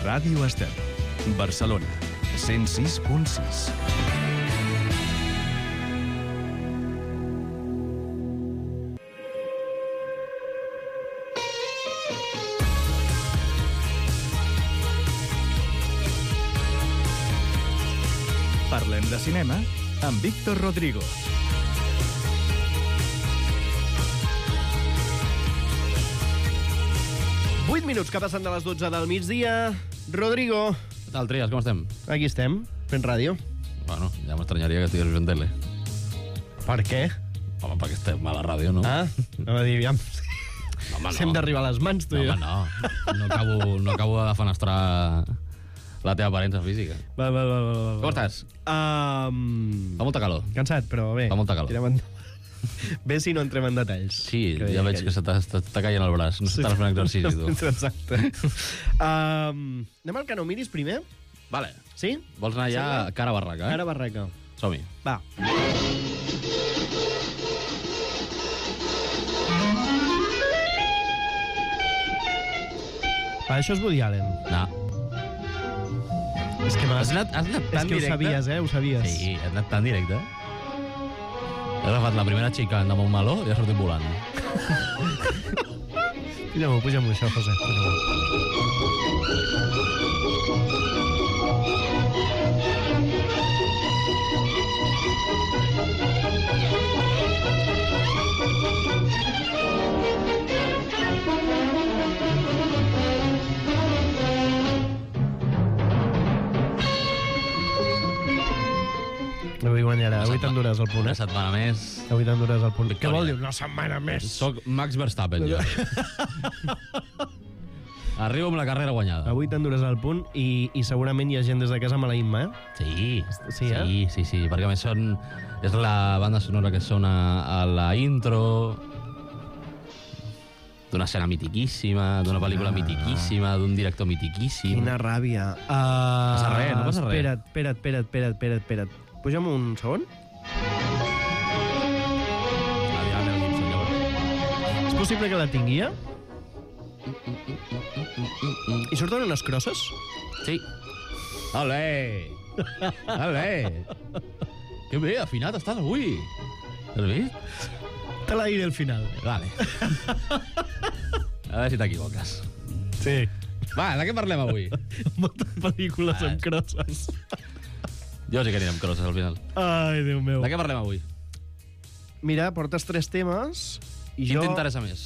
Ràdio Estel, Barcelona, 106.6. Parlem de cinema amb Víctor Rodrigo. Vuit minuts que passen de les 12 del migdia. Rodrigo. Què tal, Trias? Com estem? Aquí estem, fent ràdio. Bueno, ja m'estranyaria que estigués en tele. Per què? Home, perquè estem a la ràdio, no? Ah, anava a dir, aviam. No, home, no. Si hem d'arribar a les mans, tu i jo. No. No acabo de defenestrar la teva aparença física. Va. Com estàs? Fa molta calor. Cansat, però bé. Fa molta calor. Bé si no entrem en detalls. Sí, ja veig que s'està caient el braç. No s'està fent exercici, tu. Exacte. Anem al que no miris primer? Vale. Sí? Vols anar ja cara a barraca, Cara a barraca. Som-hi. Va. Això és Woody Allen. No. És que Has anat tan és que directe. ho sabies, ho sabies. Sí, has anat tan directe. Has agafat la primera xica damunt un meló i has sortit volant. Puja-m'ho, això, José. Avui guanyarà, avui t'enduràs el punt, Una setmana més. Avui t'enduràs el punt. Victòria. Què vol dir? Una setmana més. Soc Max Verstappen, jo. Arribo amb la carrera guanyada. Avui t'enduràs el punt i segurament hi ha gent des de casa maleint-me, Sí, Sí, eh? sí, perquè a més és la banda sonora que sona a la intro d'una escena mitiquíssima, d'una pel·lícula mitiquíssima, d'un director mitiquíssim. Quina ràbia. Passa res, no passa res. Espera't. Puja'm un segon. És possible que la tingui, eh? I surten unes crosses? Sí. Olé! Olé! Que bé, afinat estàs avui. Has vist? Te la diré al final. Vale. A veure si t'equivoques. Sí. Va, de què parlem avui? Moltes pel·lícules amb crosses. Jo sí que anirem crosses al final. Ai, Déu meu. De què parlem avui? Mira, portes 3 temes i Quin jo... t'interessa més?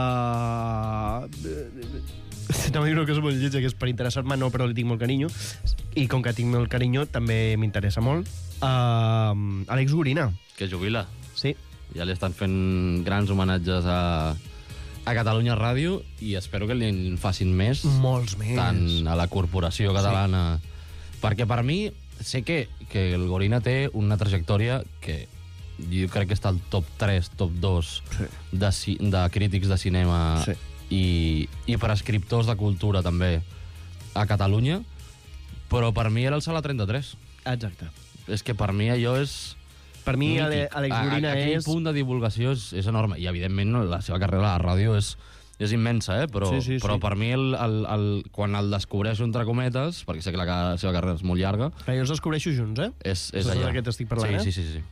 Anava a dir una cosa molt lletja, que és per interessar-me, no, però li tinc molt carinyo. I com que tinc molt carinyo, també m'interessa molt. Àlex Gorina. Que jubila. Sí. Ja li estan fent grans homenatges a Catalunya Ràdio i espero que li en facin més. Molts més. Tant a la Corporació Catalana... Sí. Perquè per mi, sé que el Gorina té una trajectòria que jo crec que està al top 3, top 2 sí. de crítics de cinema sí. i per escriptors de cultura també a Catalunya, però per mi era el Sala 33. Exacte. És que per mi allò és... Per mi, Àlex Gorina és... Aquell punt de divulgació és enorme. I, evidentment, la seva carrera a la ràdio és immensa, però per mi, quan el descobreixo, entre cometes, perquè sé que la seva carrera és molt llarga... Però jo els descobreixo junts, És allà. És que t'estic parlant, sí.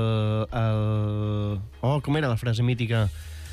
Com era la frase mítica?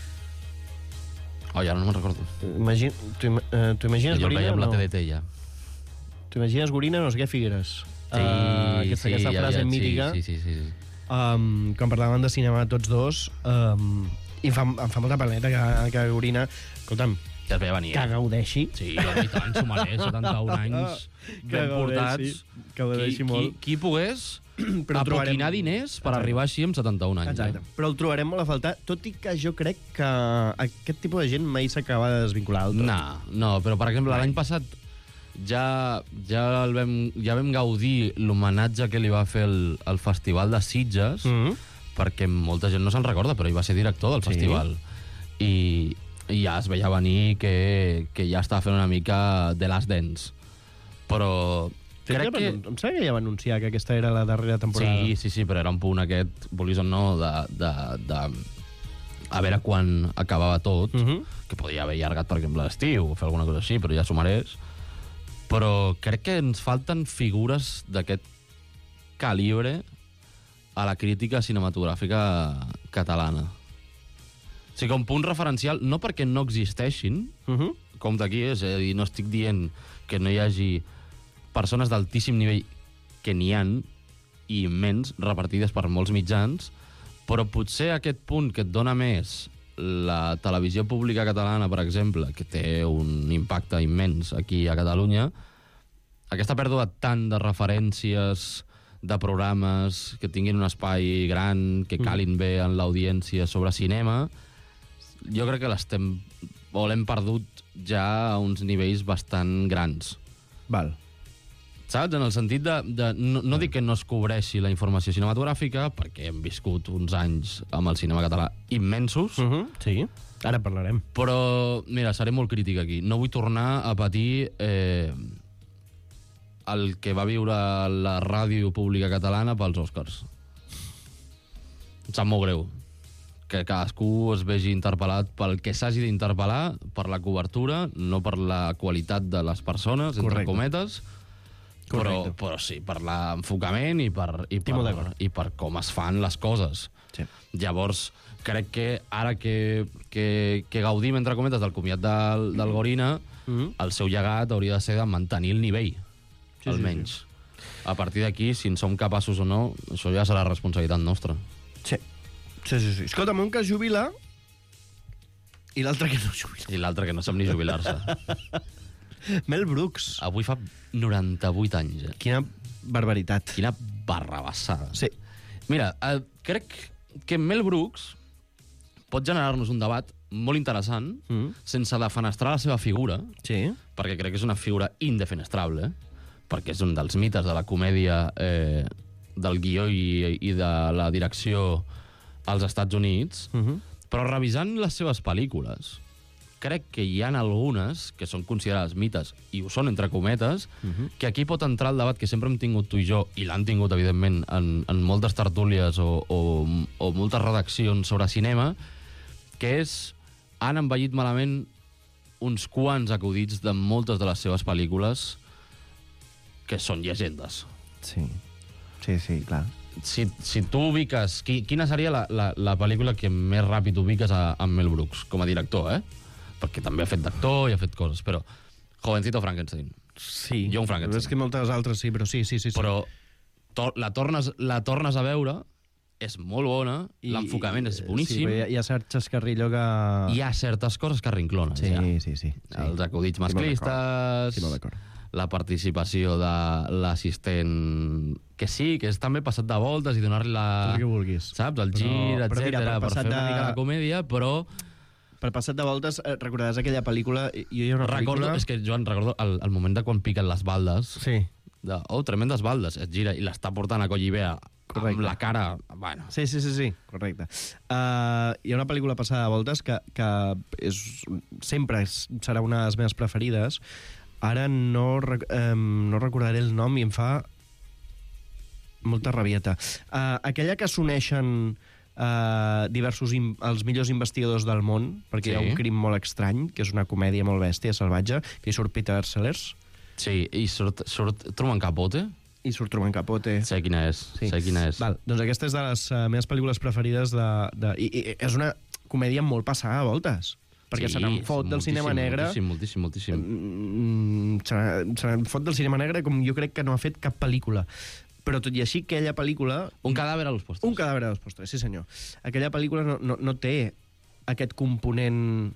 Ja no me'n recordo. Tu imagines jo el veia Gorina amb o la no? TDT, ja. Tu imagines Gorina, no sé què, Figueres? Aquesta frase mítica. Sí. Quan parlaven de cinema tots dos, i em fa molta paleta que Gorina, escolta'm, que es veia venir. Que gaudeixi. Sí, i tant, s'ho mereix, 71 anys ben portats. Que gaudeixi molt. Qui pogués apoquinar diners per arribar així amb 71 anys. Exacte. Però el trobarem molt a faltar, tot i que jo crec que aquest tipus de gent mai s'acaba de desvincular del tot. No, però per exemple, l'any passat ja vam gaudir l'homenatge que li va fer el Festival de Sitges, perquè molta gent no se'n recorda, però ell va ser director del festival. I ja es veia venir que ja estava fent una mica de Last Dance. Però crec que... Em sembla que ja va anunciar que aquesta era la darrera temporada. Sí, però era un punt aquest, vulguis o no, de a veure quan acabava tot, que podia haver allargat, per exemple, l'estiu o fer alguna cosa així, però ja s'ho mereix. Però crec que ens falten figures d'aquest calibre a la crítica cinematogràfica catalana. O sigui, com punt referencial, no perquè no existeixin, com d'aquí, és a dir, no estic dient que no hi hagi persones d'altíssim nivell, que n'hi han, i immens, repartides per molts mitjans, però potser aquest punt que et dona més la televisió pública catalana, per exemple, que té un impacte immens aquí a Catalunya, aquesta pèrdua tant de referències, de programes que tinguin un espai gran, que calin bé en l'audiència sobre cinema, jo crec que l'hem perdut ja a uns nivells bastant grans. Val. Saps? En el sentit de no dic que no es cobreixi la informació cinematogràfica, perquè hem viscut uns anys amb el cinema català immensos, Sí, ara parlarem. però, mira, seré molt crític aquí. No vull tornar a patir el que va viure la ràdio pública catalana pels Oscars. Em sap molt greu que cadascú es vegi interpel·lat pel que s'hagi d'interpel·lar, per la cobertura, no per la qualitat de les persones, entre cometes, però sí, per l'enfocament i per com es fan les coses. Sí. Llavors, crec que ara que gaudim, entre cometes, del comiat del Gorina, el seu llegat hauria de ser de mantenir el nivell, almenys. A partir d'aquí, si en som capaços o no, això ja serà responsabilitat nostra. Sí. Escolta'm, un que es jubila i l'altre que no es jubila. I l'altre que no sap ni jubilar-se. Mel Brooks. Avui fa 98 anys. Quina barbaritat. Quina barrabassada. Sí. Mira, crec que Mel Brooks pot generar-nos un debat molt interessant, sense defenestrar la seva figura, Sí. perquè crec que és una figura indefenestrable, perquè és un dels mites de la comèdia, del guió i de la direcció als Estats Units, però revisant les seves pel·lícules, crec que hi ha algunes que són considerades mites, i ho són entre cometes, que aquí pot entrar el debat que sempre hem tingut tu i jo, i l'han tingut, evidentment, en moltes tertúlies o moltes redaccions sobre cinema, que és, han envellit malament uns quants acudits de moltes de les seves pel·lícules que són llegendes. Sí, clar. Si tu ubiques... Quina seria la pel·lícula que més ràpid ubiques a Mel Brooks, com a director, Perquè també ha fet d'actor i ha fet coses, però... Jovencito Frankenstein. Sí. Young Frankenstein. És que moltes altres sí, però sí. Però la tornes a veure, és molt bona, l'enfocament és boníssim. Sí, hi ha cert xascarrillo que... Hi ha certes coses que arrinclonen, ja. Sí. Els acudits masclistes... Sí, molt d'acord. La participació de l'assistent, que sí, que és també passat de voltes i donar-li la... Tot el que vulguis. Saps? El gir, etcètera, per fer una mica la comèdia, però... Per passat de voltes, recordaràs aquella pel·lícula... Jo hi ha una pel·lícula... És que, Joan, recordo el moment de quan piquen les baldes. Sí. Tremendes baldes. Et gira i l'està portant a Collibea amb la cara... Bueno. Sí, correcte. Hi ha una pel·lícula passada de voltes que sempre serà una de les meves preferides. Ara no recordaré el nom i em fa molta rabieta. Aquella que s'uneixen els millors investigadors del món, perquè hi ha un crim molt estrany, que és una comèdia molt bèstia, salvatge, que hi surt Peter Sellers. Sí, i surt Truman Capote. I surt Truman Capote. Sé quina és. Val, doncs aquesta és de les meves pel·lícules preferides i és una comèdia molt passada a voltes. Perquè se n'en fot del cinema negre... Moltíssim. Se n'en fot del cinema negre com jo crec que no ha fet cap pel·lícula. Però tot i així, aquella pel·lícula... Un cadàver a los postres. Un cadàver a los postres, sí senyor. Aquella pel·lícula no té aquest component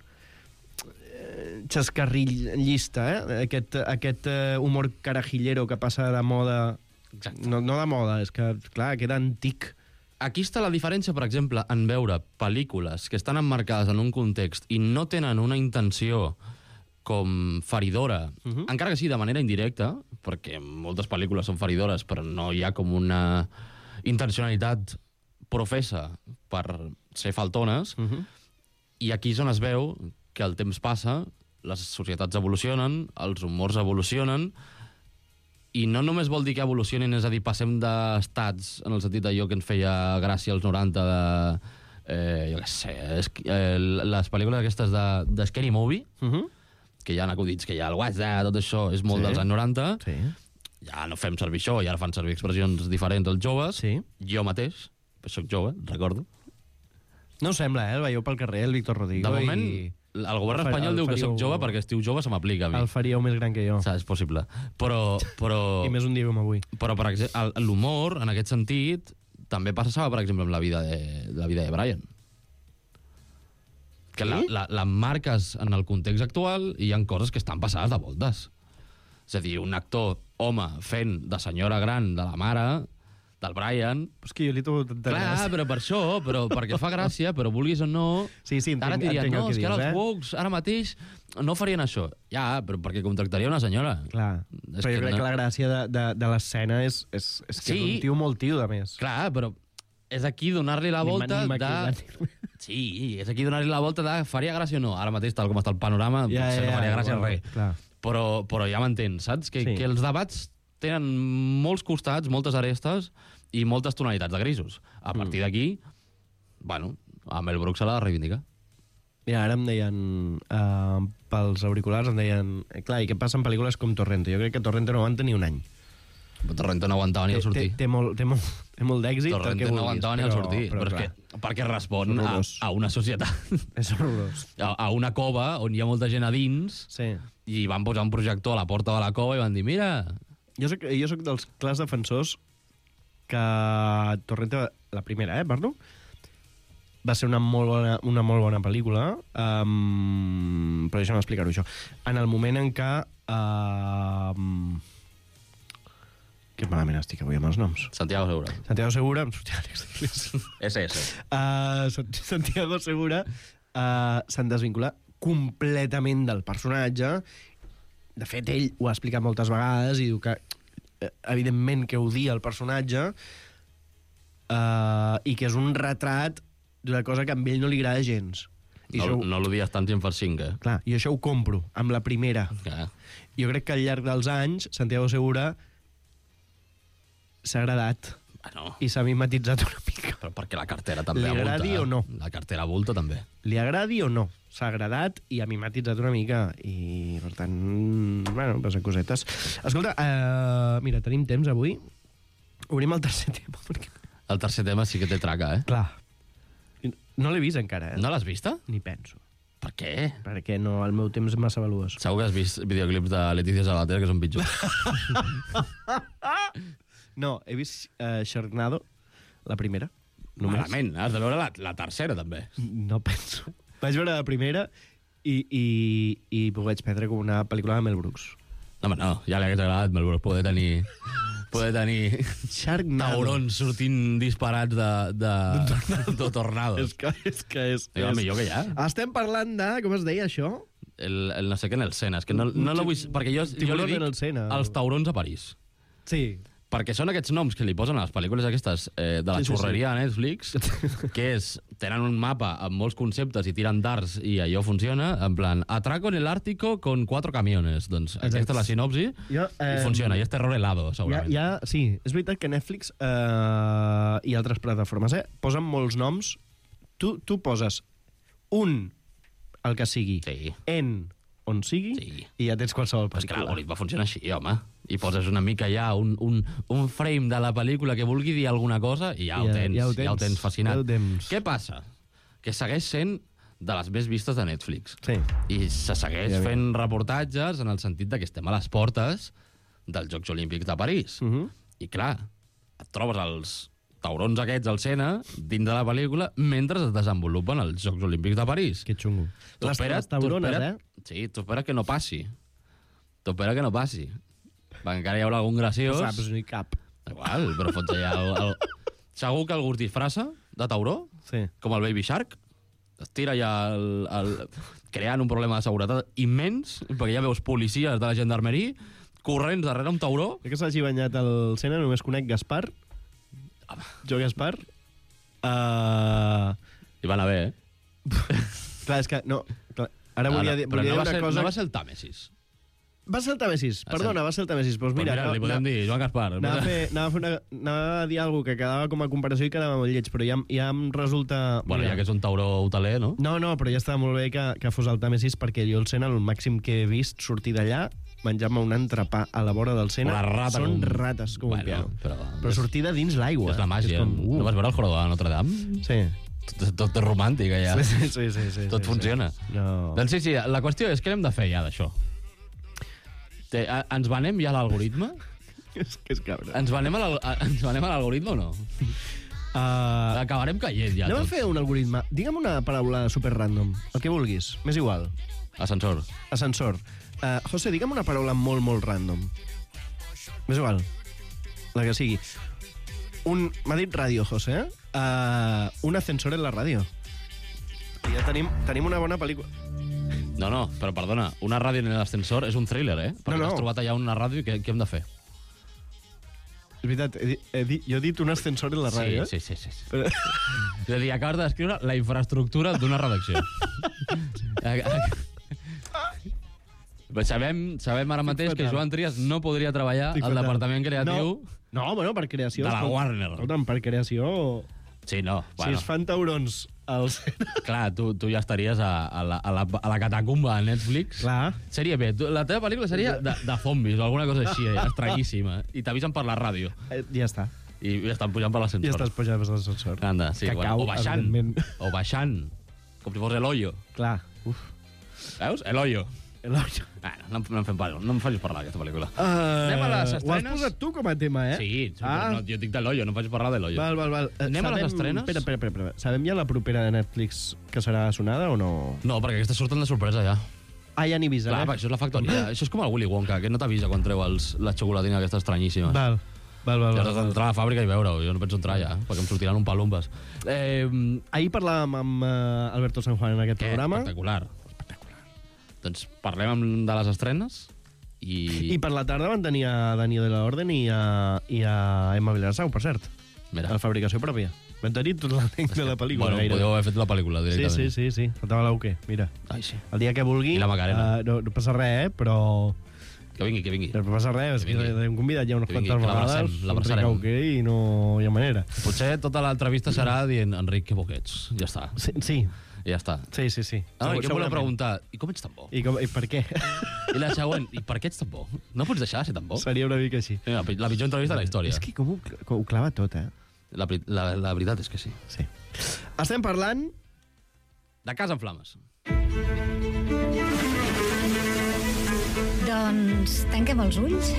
xascarrillista, aquest humor carajillero que passa de moda... Exacte. No de moda, és que, clar, queda antic. Aquí està la diferència, per exemple, en veure pel·lícules que estan emmarcades en un context i no tenen una intenció com feridora, encara que sigui de manera indirecta, perquè moltes pel·lícules són feridores, però no hi ha com una intencionalitat professa per ser faltones, i aquí és on es veu que el temps passa, les societats evolucionen, els humors evolucionen, i no només vol dir que evolucionin, és a dir, passem d'estats, en el sentit d'allò que ens feia gràcia als 90 de... jo què sé, les pel·lícules aquestes de Scary Movie, que hi ha acudits, que hi ha el WhatsApp, tot això és molt dels anys 90, ja no fem servir això, i ara fan servir expressions diferents els joves. Jo mateix, soc jove, recordo. No ho sembla, el veieu pel carrer, el Víctor Rodrigo. De moment, el govern espanyol diu que soc jove perquè estiu jove se m'aplica a mi. El faríeu més gran que jo. És possible. Però... I més un dia com avui. Però, per exemple, l'humor, en aquest sentit, també passava, per exemple, amb la vida de Brian. Que la marques en el context actual i hi ha coses que estan passades de voltes. És a dir, un actor home fent de senyora gran de la mare del Brian... És que jo li trobo tanta gràcia. Clar, però per això, perquè fa gràcia, però vulguis o no... Sí, ara dirien, no, és que ara els woks ara mateix no farien això. Ja, però perquè contractaria una senyora. Clar, però jo crec que la gràcia de l'escena és que és un tio molt tio, de més. Clar, però és aquí donar-li la volta de... Sí, és aquí donar-li la volta de faria gràcia o no. Ara mateix, tal com està el panorama, potser no faria gràcia res. Però ja m'entens, saps? Que els debats tenen molts costats, moltes arestes i moltes tonalitats de grisos. A partir d'aquí, bueno, a Mel Brooks se l'ha de reivindicar. Mira, ara em deien, pels auriculars, em deien, clar, i què passa en pel·lícules com Torrente? Jo crec que Torrente no aguanta ni un any. Torrente no aguantava ni el sortir. Té molt d'èxit. Torrente no aguantava ni el sortir, però és que perquè respon a una societat. És horrorós. A una cova on hi ha molta gent a dins i van posar un projector a la porta de la cova i van dir, mira... Jo soc dels clars defensors que Torrente, la primera, parlo, va ser una molt bona pel·lícula, però deixa'm explicar-ho, això. En el moment en què... Que malament estic avui amb els noms. Santiago Segura. Santiago Segura... Santiago Segura se'n desvincula completament del personatge. De fet, ell ho ha explicat moltes vegades i diu que, evidentment, que odia el personatge i que és un retrat d'una cosa que a ell no li agrada gens. No l'odies tant si en fas 5, eh? Clar, i això ho compro, amb la primera. Jo crec que al llarg dels anys, Santiago Segura s'ha agradat i s'ha mimetitzat una mica. Però perquè la cartera també li agradi o no. La cartera avulta també. Li agradi o no. S'ha agradat i ha mimetitzat una mica. I, per tant, bueno, passen cosetes. Escolta, mira, tenim temps avui. Obrim el tercer tema. Perquè... El tercer tema sí que té traca, eh? Clar. No l'he vist encara, eh? No l'has vista? Ni penso. Per què? Perquè no, el meu temps és massa valuós. Segur que has vist videoclips de Leticia Sabater que són pitjors. No, he vist Sharknado, la primera. Malament, has de veure la tercera, també. No penso. Vaig veure la primera i ho vaig prendre com una pel·lícula de Mel Brooks. No, home, no, ja li hagués agradat Mel Brooks poder tenir taurons sortint disparats de tornado. És que és... El millor que hi ha. Estem parlant de... Com es deia, això? El no sé què en el Sena. És que no l'ho vull... Perquè jo li dic els taurons a París. Sí. Perquè són aquests noms que li posen a les pel·lícules aquestes de la xurreria a Netflix, que tenen un mapa amb molts conceptes i tiren darts i allò funciona, en plan, atraco en el Ártico con 4 camiones. Doncs aquesta és la sinopsi i funciona, i és terror helado, segurament. Sí, és veritat que Netflix i altres plataformes posen molts noms. Tu poses el que sigui, on sigui, i ja tens qualsevol pel·lícula. És que l'algoritme funciona així, home. I poses una mica ja un frame de la pel·lícula que vulgui dir alguna cosa i ja ho tens fascinat. Què passa? Que segueix sent de les més vistes de Netflix. Sí. I se segueix fent reportatges en el sentit que estem a les portes dels Jocs Olímpics de París. I clar, et trobes els taurons aquests al Sena dins de la pel·lícula mentre es desenvolupen els Jocs Olímpics de París. Que xungo. Les taurones, Sí, tu espera que no passi. Perquè encara hi haurà algun graciós. No saps ni cap. Igual, però fots allà Segur que algú es disfressa de tauró, com el Baby Shark, es tira ja creant un problema de seguretat immens, perquè ja veus policies de la gendarmeria corrents darrere un tauró. Que s'hagi banyat al Sena, només conec Gaspar. Jo, Gaspar. I va anar bé, Clar, és que... No, clar, ara volia dir una cosa... No va ser el Tàmesis. Va ser el Tàmesis, perdona, va ser el Tàmesis. Doncs mira, li podem dir Joan Gaspar. anava a dir alguna que quedava com a comparació i quedava molt lleig, però ja em resulta... Bueno, ja que és un tauró hoteler, no? No, però ja estava molt bé que fos el Tàmesis, perquè jo el Sena, el màxim que he vist sortir d'allà, menjar-me un entrepà a la vora del Sena, són rates com un piano. Però sortir de dins l'aigua. És la màgia. No vas veure el jorobado de Notre Dame? Sí. Tot és romàntic, allà. Sí. Tot funciona. Doncs sí, la qüestió és què hem de fer ja d'això? Ens venem ja a l'algoritme? És que és cabra. Ens venem a l'algoritme o no? Acabarem caient ja. Anem a fer un algoritme. Digue'm una paraula super random. El que vulguis. M'és igual. Ascensor. José, digue'm una paraula molt, molt random. M'és igual. La que sigui. M'ha dit ràdio, José. Un ascensor en la ràdio. I ja tenim una bona pel·lícula. No, però perdona, una ràdio en l'ascensor és un thriller, Perquè t'has trobat allà una ràdio i què hem de fer? És veritat, jo he dit un ascensor en la ràdio, Sí. Però... És a dir, acabes de descriure la infraestructura d'una redacció. Sabem ara mateix que Joan Trias no podria treballar al departament creatiu... No, bueno, per creació... De la Warner. Escolta'm, per creació... Sí, no. Si es fan taurons als... Clar, tu ja estaries a la catacumba de Netflix. Clar. Seria bé. La teva pel·lícula seria de zombis o alguna cosa així, estranyíssima. I t'avisen per la ràdio. Ja està. I estan pujant per l'ascensor. Ja estàs pujant per l'ascensor. Anda, sí. Cacau, o baixant. Com si fos el hoyo. Clar. Veus? El hoyo. No em facis parlar d'aquesta pel·lícula. Anem a les estrenes. Ho has posat tu com a tema, Sí, no, jo dic de l'Hoyo, no em facis parlar de l'Hoyo. Val. Anem a les estrenes? Espera. Sabem ja la propera de Netflix que serà sonada o no? No, perquè aquestes surten de sorpresa ja. Ja n'hi avisa. Clar, això és la factoria. Això és com el Willy Wonka, que no t'avisa quan treu la xocolatina aquestes estranyíssimes. Val. Ja has d'entrar a la fàbrica i veure-ho. Jo no penso entrar ja, perquè em sortiran un palumbes. Ahir parlàvem amb Alberto San Juan en aquest programa. Espectacular. Doncs parlem de les estrenes I per la tarda van tenir a Dani de la Orden i a Emma Vilarsau, per cert. Mira. A la fabricació pròpia. Van tenir tot l'elenc de la pel·lícula. Bueno, podeu haver fet la pel·lícula directament. Sí. Faltava l'Auque, mira. Ai, sí. El dia que vulgui... I la Macarena. No passa res, però... Que vingui. No passa res, és que l'hem convidat ja unes quantes vegades. L'abraçarem. Auque i no hi ha manera. Potser tota l'entrevista serà dient Enric, que bo que ets. Ja està. Sí. I ja està. Sí. I què em voleu preguntar? I com ets tan bo? I per què? I la següent, i per què ets tan bo? No pots deixar de ser tan bo? Seria una mica així. La pitjor entrevista de la història. És que com ho clava tot, La veritat és que sí. Sí. Estem parlant... De Casa en Flames. Doncs tanquem els ulls.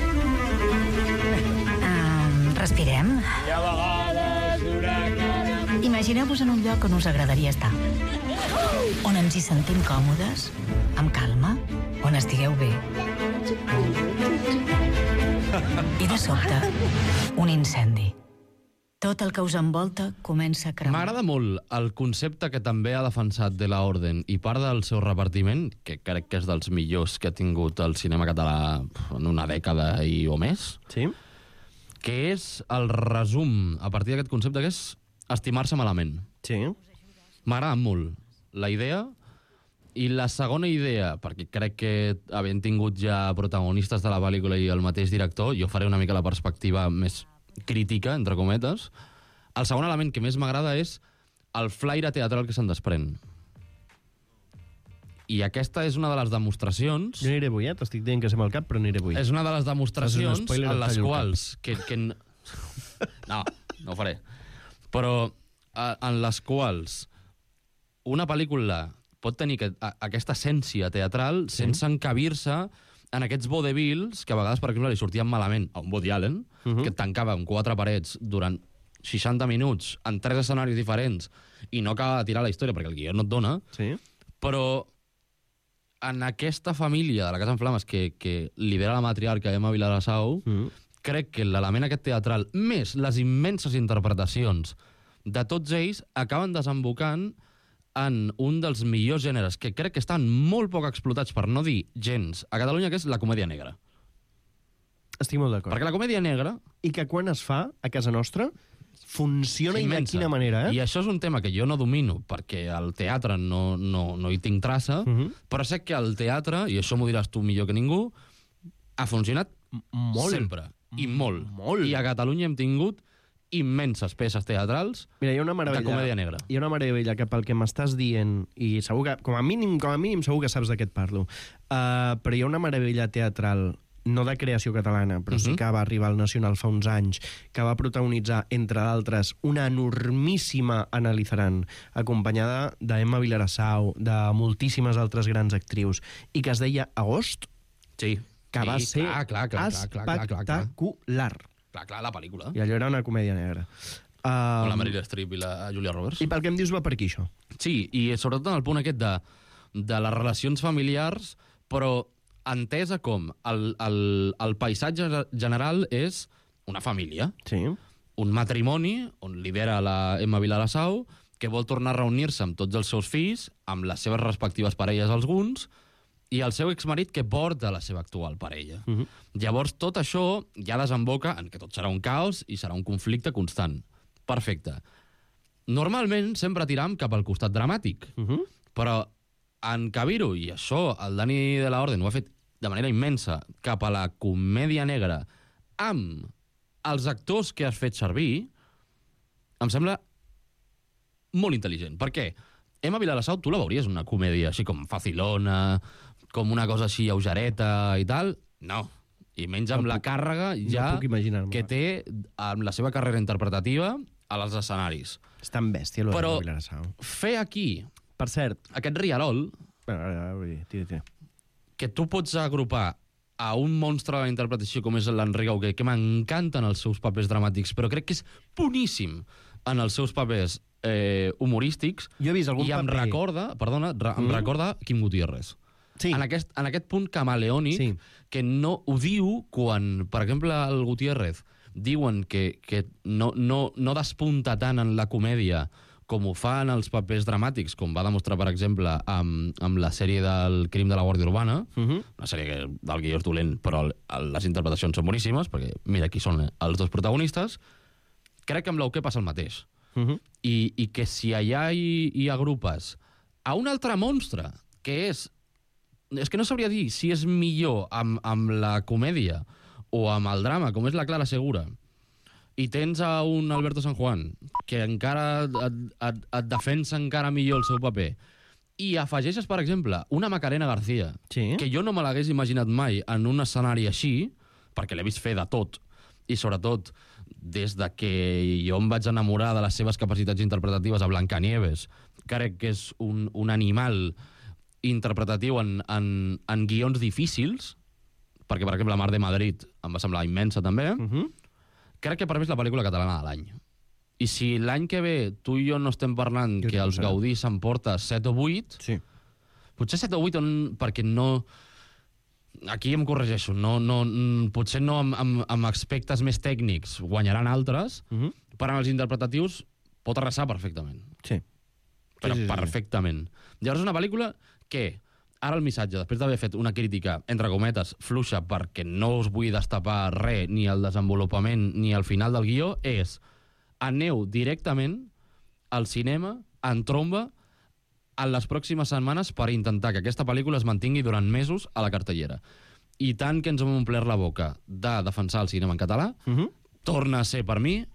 Respirem. I a vegades una cara... Imagineu-vos en un lloc on us agradaria estar. On ens hi sentim còmodes, amb calma, on estigueu bé. I de sobte, un incendi. Tot el que us envolta comença a cremar. M'agrada molt el concepte que també ha defensat de la Orden i part del seu repartiment, que crec que és dels millors que ha tingut el cinema català en una dècada o més, Sí? que és el resum, a partir d'aquest concepte, que és estimar-se malament. Sí. M'agrada molt la idea. I la segona idea, perquè crec que havent tingut ja protagonistes de la pel·lícula i el mateix director, jo faré una mica la perspectiva més crítica, entre cometes. El segon element que més m'agrada és el flaire teatral que se'n desprèn. I aquesta és una de les demostracions... Jo aniré avui, t'estic dient que sem al cap, però aniré avui. És una de les demostracions spoiler, en les tallo el quals... No ho faré. Però en les quals una pel·lícula pot tenir aquesta essència teatral sense encabir-se en aquests vodevils que a vegades, per exemple, li sortien malament a un Woody Allen, que et tancava amb 4 parets durant 60 minuts en 3 escenaris diferents i no acaba de tirar la història perquè el guió no et dona, Sí. però en aquesta família de la Casa en Flames que lidera la matriarca Emma Vilarsau, crec que l'element aquest teatral, més les immenses interpretacions de tots ells, acaben desembocant en un dels millors gèneres que crec que estan molt poc explotats, per no dir gens, a Catalunya, que és la comèdia negra. Estic molt d'acord. Perquè la comèdia negra... I que quan es fa a casa nostra funciona i de quina manera, I això és un tema que jo no domino, perquè al teatre no hi tinc traça, però sé que al teatre, i això m'ho diràs tu millor que ningú, ha funcionat Molt. sempre, i molt. Molt. I a Catalunya hem tingut immenses peces teatrals Mira, hi ha una meravella, de comèdia negra. Hi ha una meravella que pel que m'estàs dient, i segur que, com a mínim segur que saps de què et parlo, però hi ha una meravella teatral, no de creació catalana, però sí que va arribar al Nacional fa uns anys, que va protagonitzar, entre d'altres, una enormíssima Ana Lizaran, acompanyada d'Emma Vilarassau, de moltíssimes altres grans actrius, i que es deia Agost, Sí. que va ser clar. espectacular. Clar, la pel·lícula. I allò era una comèdia negra. Amb la Meryl Streep i la Julia Roberts. I pel que em dius va per aquí, això? Sí, i sobretot en el punt aquest de les relacions familiars, però entesa com el paisatge general és una família, Sí. un matrimoni on lidera la Emma Vilarassau, que vol tornar a reunir-se amb tots els seus fills, amb les seves respectives parelles alguns, i el seu exmarit que porta la seva actual parella. Llavors, tot això ja desemboca en que tot serà un caos i serà un conflicte constant. Perfecte. Normalment sempre tiram cap al costat dramàtic, però en Caviru, i això el Dani de la Orden ho ha fet de manera immensa, cap a la comèdia negra, amb els actors que has fet servir, em sembla molt intel·ligent. Per què? Emma Vilarassau, tu la veuries una comèdia així com facilona, com una cosa així lleugereta i tal? No. I menys amb la càrrega ja puc imaginar-me. que té amb la seva carrera interpretativa a els escenaris. És tan bèstia, Però Vilarassau. fer aquí Per cert... aquest rierol Tira. que tu pots agrupar a un monstre de la interpretació com és l'Enric Auqué, que m'encanten els seus papers dramàtics, però crec que és boníssim en els seus papers humorístics, Jo he vist algun i em paper... recorda Quim Gutiérrez. Sí. En aquest punt camaleònic, Sí. que no ho diu quan, per exemple, el Gutiérrez diuen que no despunta tant en la comèdia com ho fa en els papers dramàtics, com va demostrar, per exemple, amb la sèrie del Crim de la Guàrdia Urbana, una sèrie que del guió és dolent, però les interpretacions són boníssimes, perquè mira qui són els dos protagonistes. Crec que amb l'Auqué passa el mateix. I que si allà hi agrupes a un altre monstre, que és que no sabria dir si és millor amb la comèdia o amb el drama, com és la Clara Segura, i tens a un Alberto San Juan, que encara et defensa encara millor el seu paper, i afegeixes, per exemple, una Macarena García, Sí. que jo no me l'hagués imaginat mai en un escenari així, perquè l'he vist fer de tot, i sobretot des de que jo em vaig enamorar de les seves capacitats interpretatives a Blancanieves, crec que és un animal interpretatiu en guions difícils, perquè, per exemple, La Mar de Madrid em va semblar immensa, també. Crec que per mi és la pel·lícula catalana de l'any. I si l'any que ve tu i jo no estem parlant Jo que crec els que serà. Gaudí s'emporta 7 o 8, Sí. potser 7 o 8 perquè no... Aquí em corregeixo, potser no amb aspectes més tècnics guanyaran altres, però en els interpretatius pot arrasar perfectament. Sí. Però sí. perfectament. Llavors és una pel·lícula que, ara el missatge, després d'haver fet una crítica, entre cometes, fluixa, perquè no us vull destapar res, ni el desenvolupament, ni el final del guió, és aneu directament al cinema, en tromba, en les pròximes setmanes per intentar que aquesta pel·lícula es mantingui durant mesos a la cartellera. I tant que ens hem omplert la boca de defensar el cinema en català, torna a ser, per mi,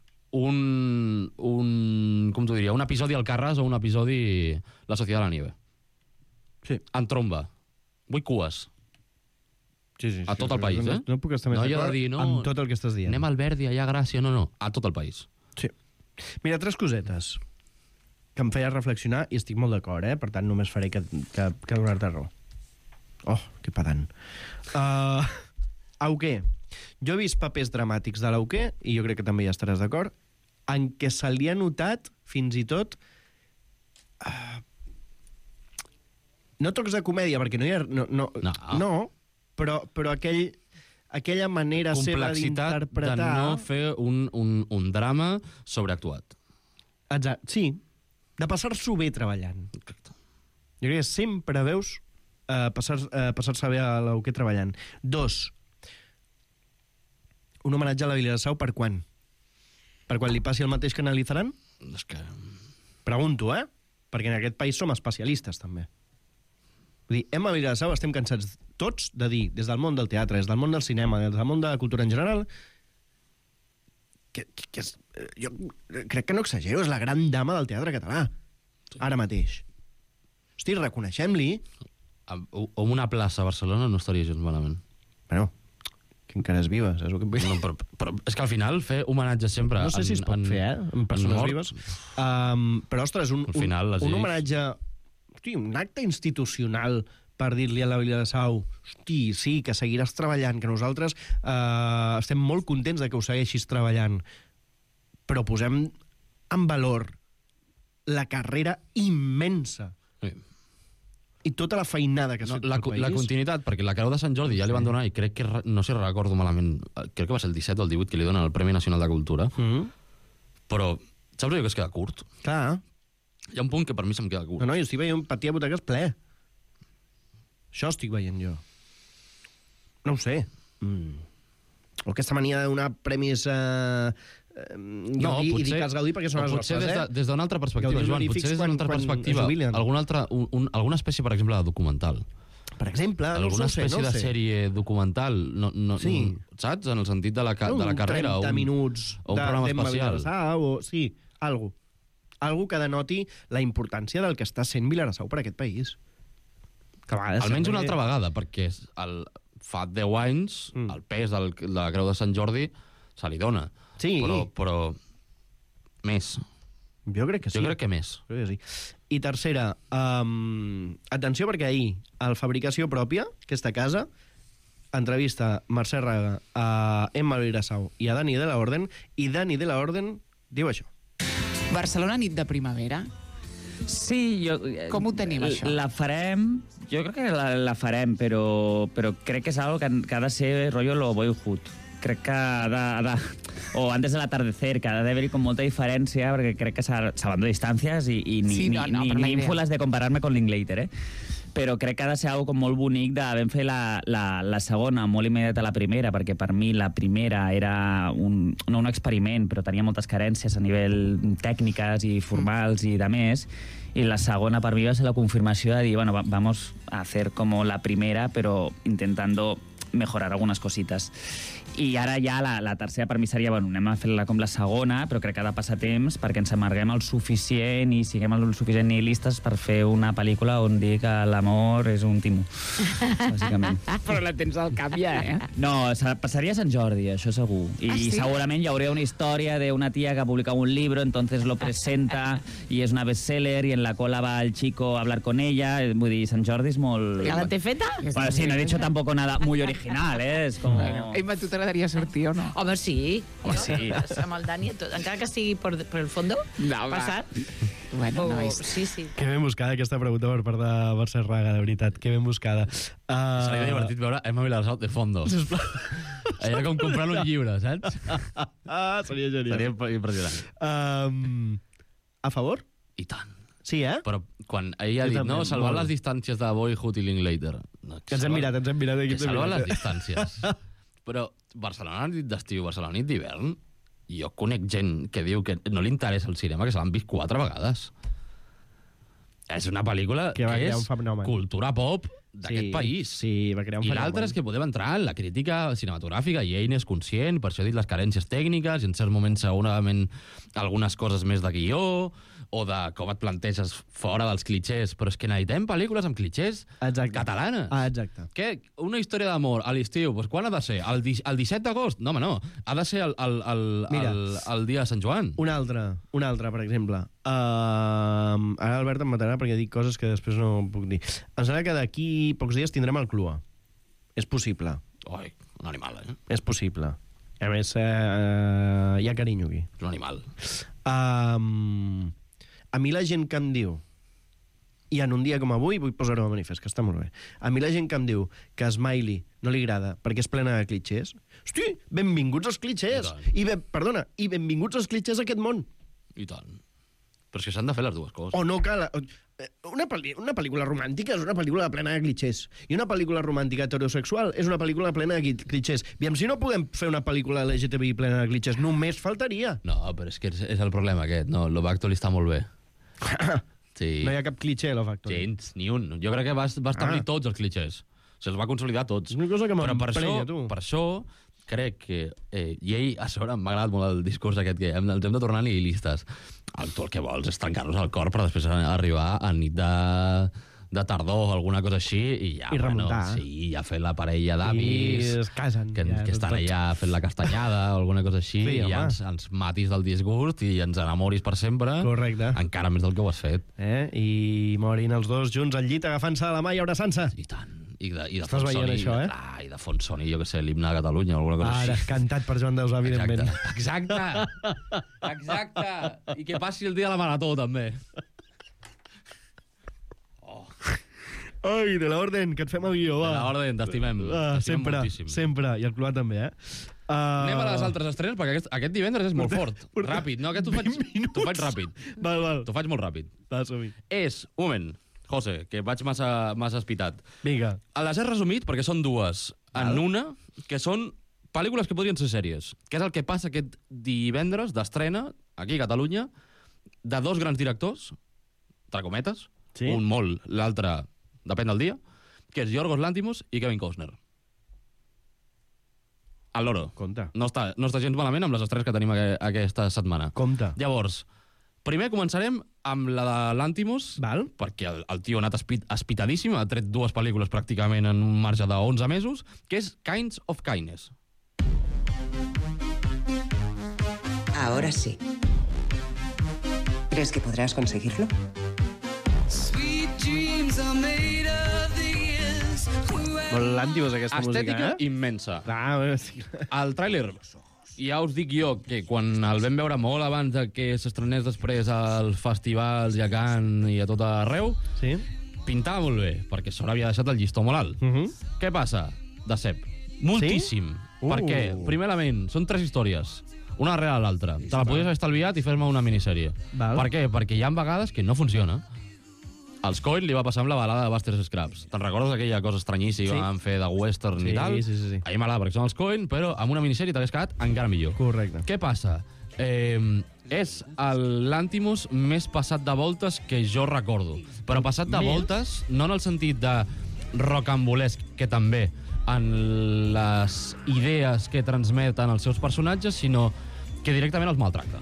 un episodi al Carràs o un episodi La Societat de la Nieve. Sí. En tromba. Vull cues. Sí. A tot el país, eh? No puc estar més No hi ha d'acord de dir, no, amb tot el que estàs dient. Anem al Verdi, allà a Gràcia. No. A tot el país. Sí. Mira, 3 cosetes que em feia reflexionar i estic molt d'acord, Per tant, només faré que donar-te raó. Oh, que pedant. Auqué. Jo he vist papers dramàtics de l'Auqué, i jo crec que també hi estaràs d'acord, en què se li ha notat, fins i tot, no tocs de comèdia, perquè no hi ha... No, però aquella manera seva complexitat d'interpretar... de no fer un drama sobreactuat. Exacte, sí. De passar-s'ho bé treballant. Jo crec que sempre veus passar-se bé a l'Auqué treballant. 2. Un homenatge a la Vilarassau per quan? Per quan li passi el mateix que analitzaran? És que... Pregunto, perquè en aquest país som especialistes, també. Vull dir, Emma Vilarassau estem cansats tots de dir, des del món del teatre, des del món del cinema, des del món de la cultura en general, que jo crec que no exagero, és la gran dama del teatre català, ara mateix. Hosti, reconeixem-li... O una plaça a Barcelona no estaria gens malament. Bueno, que encara és viva, saps el que em vull dir? No, però és que al final fer homenatge sempre... No sé si es pot fer, en persones vives. Però, ostres, un homenatge... Hosti, un acte institucional per dir-li a la Vila de Sau, hosti, sí, que seguiràs treballant, que nosaltres estem molt contents de que ho segueixis treballant, però posem en valor la carrera immensa i tota la feinada que s'ha fet pel país. La continuïtat, perquè la Creu de Sant Jordi ja li van donar, i crec que, no sé si recordo malament, crec que va ser el 17 o el 18 que li donen el Premi Nacional de Cultura, però saps allò que es queda curt? Clar. Hi ha un punt que per mi se'm queda curt. No, jo estic veient Patia Butaques ple. Això estic veient jo. No ho sé. O aquesta mania de donar premis Gaudí i dir que els Gaudí perquè són les nostres, des d'una altra perspectiva, Joan, potser des d'una altra perspectiva, alguna espècie, per exemple, de documental. Per exemple, alguna espècie de sèrie documental, saps? En el sentit de la carrera. 30 minuts o un programa especial. Sí, algo que denoti la importància del que està sent Vilassar per aquest país. Almenys una altra vegada, perquè fa 10 anys el pes de la Creu de Sant Jordi se li dona. Sí. Però més. Jo crec que sí. Jo crec que més. I tercera, atenció perquè ahir, al Fabricació Pròpia, aquesta casa, entrevista Mercè Raga a Emma Vilassau i a Dani de la Orden, i Dani de la Orden diu això. Barcelona nit de primavera. Sí, com ho tenim, això? La farem, jo crec que la farem, però crec que és algo que ha de ser rollo lo boyhood. Crec que o antes del atardecer, que ha d'haver-hi com molta diferència, perquè crec que salvando distàncies i ni ínfoles de compararme con Linklater, però crec que ha de ser algo com molt bonic d'haver fet la segona molt immediata a la primera, perquè per mi la primera era no un experiment, però tenia moltes carències a nivell tècniques i formals i de més, i la segona per mi va ser la confirmació de dir, bueno, vamos a hacer como la primera, pero intentando mejorar algunes cosites. I ara ja la tercera per mi seria, bueno, anem a fer-la com la segona, però crec que ha de passar temps perquè ens amarguem el suficient i siguem el suficient nihilistes per fer una pel·lícula on dir que l'amor és un timo, bàsicament. Però la tens al cap ja, No, passaria a Sant Jordi, això segur. I segurament hi hauria una història d'una tia que ha publicat un libro, entonces lo presenta y es una bestseller y en la cola va el chico a hablar con ella. Vull dir, Sant Jordi és molt... ¿Ya la tefeta? Bueno, sí, no he dicho tampoco nada muy original, és com... Emma, tu t'agradaria sortir o no? Home, sí. Home, sí. Amb el Dani, encara que sigui por el fondo, passat. Bueno, no és... Sí. Que ben buscada aquesta pregunta per part de Mercè Raga, de veritat, que ben buscada. Seria divertit veure Emma Vilassau de fondo. Allà com comprant un llibre, saps? Seria genial. Seria impressionant. A favor? I tant. Sí, Però quan ella ha dit, no, salvar les distàncies de Boyhood i Linklater. Ens hem mirat. Salvar les distàncies. Però Barcelona nit d'estiu, Barcelona nit d'hivern, jo conec gent que diu que no li interessa el cinema, que se l'han vist 4 vegades. És una pel·lícula que és cultura pop d'aquest país. Sí, va crear un fenomen. I l'altre és que podem entrar en la crítica cinematogràfica, i ell n'és conscient, per això he dit les carències tècniques, i en certs moments segurament algunes coses més de guió, o de com et planteges fora dels clichés, però és que necessitem pel·lícules amb clichés catalanes. Exacte. Què? Una història d'amor a l'estiu, doncs quan ha de ser? El 17 d'agost? No, home, no. Ha de ser el dia de Sant Joan. Un altre, per exemple. Ara Albert em matarà perquè dic coses que després no puc dir. Em sembla que d'aquí pocs dies tindrem el Clua. És possible. Oi, un animal, És possible. A més, hi ha carinyo aquí. És un animal. A mi la gent que em diu, i en un dia com avui vull posar-ho de manifest, que està molt bé, a mi la gent que em diu que Smiley no li agrada perquè és plena de clichés, hosti, benvinguts als clichés! I benvinguts als clichés a aquest món! I tant. Però és que s'han de fer les dues coses. O no cal... Una pel·lícula romàntica és una pel·lícula plena de clichés. I una pel·lícula romàntica heterosexual és una pel·lícula plena de clichés. Aviam, si no podem fer una pel·lícula LGTBI plena de clichés, només faltaria. No, però és que és el problema aquest. No, Love Actually està molt bé. Sí. No hi ha cap cliché a Love Actually. Gens, ni un. Jo crec que va establir tots els clichés. Se'ls va consolidar tots. És una cosa que m'emprenya, tu. Per això crec que... I ell, a sobre, m'ha agradat molt el discurs aquest, que ens hem de tornar nihilistes. Tu el que vols és trencar-nos el cor per després arribar a nit de tardor o alguna cosa així i ja, I remuntar. Sí, ja fer la parella d'avis... I es casen. Que estan allà fent la castanyada o alguna cosa així, Sí, i ja home. ens matis del disgust i ens enamoris per sempre. Correcte. Encara més del que ho has fet. I morin els dos junts al llit agafant-se de la mà i abraçant-se. I tant. I de Estàs fons veient soni, això, eh? I de fons soni, jo què sé, l'himne de Catalunya o alguna cosa Ara, així. cantat per Joan Dausà, evidentment. Exacte. I que passi el dia de la marató, també. Ai, de l'orden, que et fem el guió, va. De l'orden, t'estimem. T'estimem Sempre, moltíssim. sempre. I el Cloat també, eh? Anem a les altres estrenes, perquè aquest divendres és molt fort. Ràpid, no? Aquest t'ho faig ràpid. Val. T'ho faig molt ràpid. Va, som-hi. És, un moment, José, que vaig massa espitat. Vinga. Les he resumit perquè són dues en una, que són pel·lícules que podrien ser sèries, que és el que passa aquest divendres d'estrena, aquí a Catalunya, de dos grans directors, entre cometes, Sí. un molt, l'altre depèn del dia, que és Yorgos Lanthimos i Kevin Costner. Al loro. Compte. No està gens malament amb les estrenes que tenim aquesta setmana. Compte. Llavors, primer començarem amb la de Lanthimos, Val. perquè el tio ha anat espitadíssim, ha tret dues pel·lícules pràcticament en un marge de 11 mesos, que és Kinds of Kindness. Ahora sí. ¿Crees que podrás conseguirlo? Molt l'àntimos, aquesta Estètica música, eh? immensa. Sí. El tràiler, ja us dic jo que quan el vam veure molt abans de que s'estrenés després als festivals i a Cannes i a tot arreu, Sí? pintava molt bé, perquè sort havia deixat el llistó molt alt. Què passa? Decep. Moltíssim. Sí? Per què? Primer element, són 3 històries. Una darrere l'altra. Te la podies haver estalviat i fer-me una minissèrie. Val. Per què? Perquè hi ha vegades que no funciona. Als Coen li va passar amb la balada de Buster Scruggs. Te'n recordes aquella cosa estranyíssima que van fer de western Sí, i tal? sí. A mi m'agrada perquè són els Coen, però amb una minissèrie t'hagués quedat encara millor. Correcte. Què passa? És l'Antimos més passat de voltes que jo recordo. Però passat de Més? voltes, no en el sentit de rocambolesc, que també, en les idees que transmeten els seus personatges, sinó que directament els maltracta.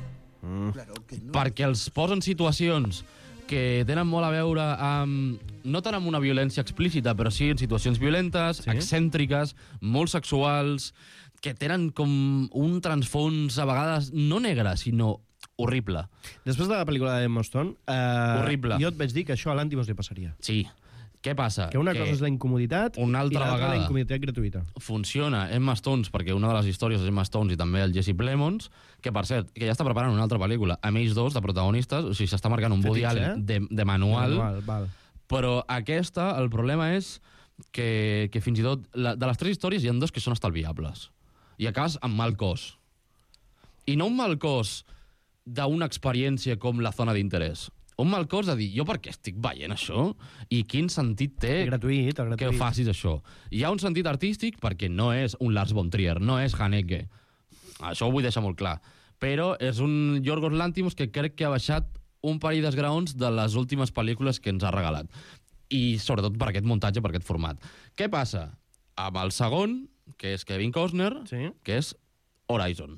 Perquè els posa en situacions que tenen molt a veure amb... no tant amb una violència explícita, però sí en situacions violentes, excèntriques, molt sexuals, que tenen com un transfons, a vegades, no negre, sinó horrible. Després de la pel·lícula de Emma Stone, Horrible. jo et vaig dir que això a l'Antimos li passaria. Sí. Què passa? Que una cosa és la incomoditat una altra i l'altra vegada la incomoditat gratuïta. funciona Emma Stones, perquè una de les històries és Emma Stones i també el Jesse Plemons, que, per cert, que ja està preparant una altra pel·lícula amb ells dos de protagonistes, o sigui, s'està marcant un Woody Fetitxe, Allen de manual, Val. però aquesta, el problema és que fins i tot, de les 3 històries hi ha 2 que són estalviables. I acabes amb mal cos. I no un mal cos d'una experiència com la zona d'interès. Un mal cos de dir, jo per què estic veient això? I quin sentit té Gratuït. que facis això? Hi ha un sentit artístic perquè no és un Lars von Trier, no és Haneke. Això ho vull deixar molt clar. Però és un Yorgos Lanthimos que crec que ha baixat un parell d'esgraons de les últimes pel·lícules que ens ha regalat. I sobretot per aquest muntatge, per aquest format. Què passa? Amb el segon, que és Kevin Costner, que és Horizon.